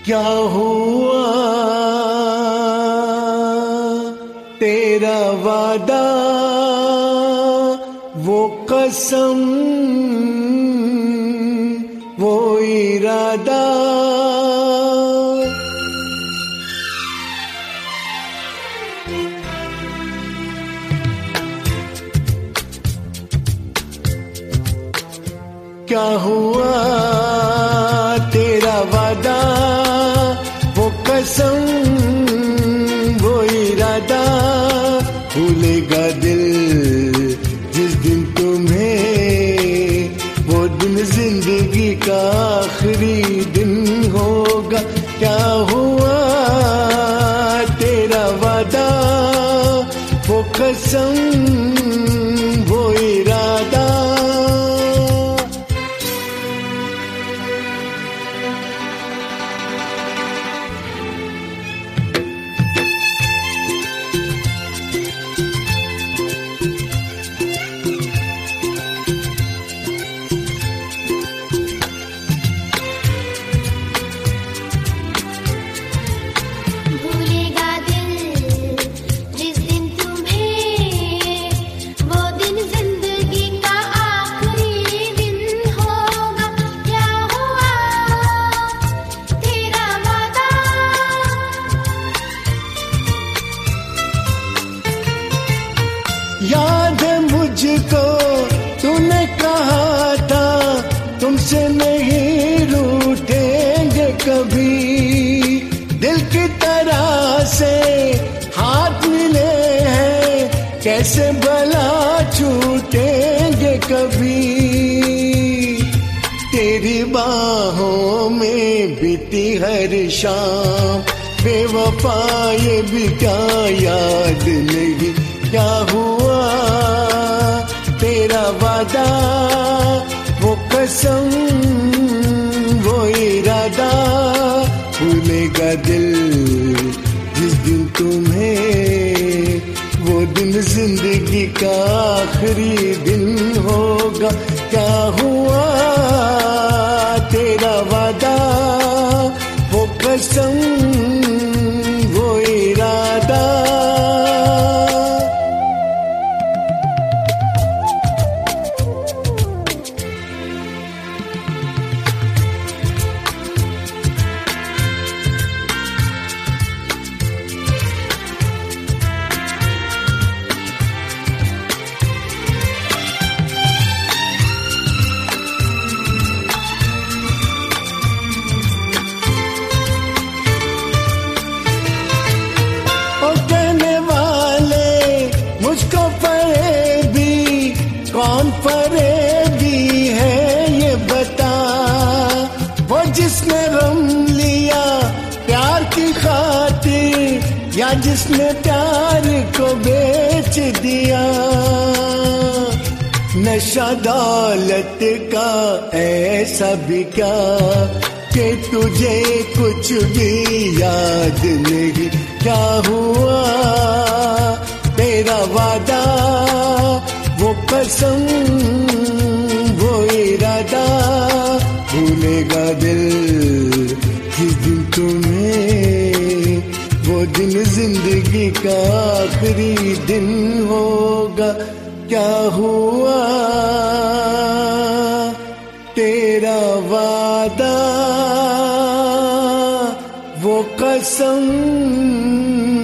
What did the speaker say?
क्या हुआ तेरा वादा, वो कसम, वो इरादा। क्या हुआ तेरा वादा, वो कसम, वो इरादा। भूलेगा दिल जिस दिन तुम्हें, वो दिन जिंदगी का आखिरी दिन होगा। क्या हुआ तेरा वादा, वो कसम, वो इरादा। याद है मुझको तूने कहा था, तुमसे नहीं रूठेंगे कभी। दिल की तरह से हाथ मिले हैं, कैसे भला छूटेंगे कभी। तेरी बाहों में बीती हर शाम, बेवफा ये भी क्या याद नहीं। क्या हुआ तेरा वादा, वो कसम, वो इरादा। भूलेगा दिल जिस दिन तुम्हें, वो दिन जिंदगी का आखिरी दिन होगा। क्या हुआ तेरा वादा, वो कसम, वो इरादा। मुझको फरेबी, कौन फरेबी है ये बता। वो जिसने गम लिया प्यार की खातिर, या जिसने प्यार को बेच दिया। नशा दौलत का ऐसा भी क्या कि तुझे कुछ भी याद नहीं। क्या हुआ तेरा वादा, वो कसम, वो इरादा। भूलेगा दिल जिस दिन तुम्हें, वो दिन जिंदगी का आखिरी दिन होगा। क्या हुआ तेरा वादा, वो कसम,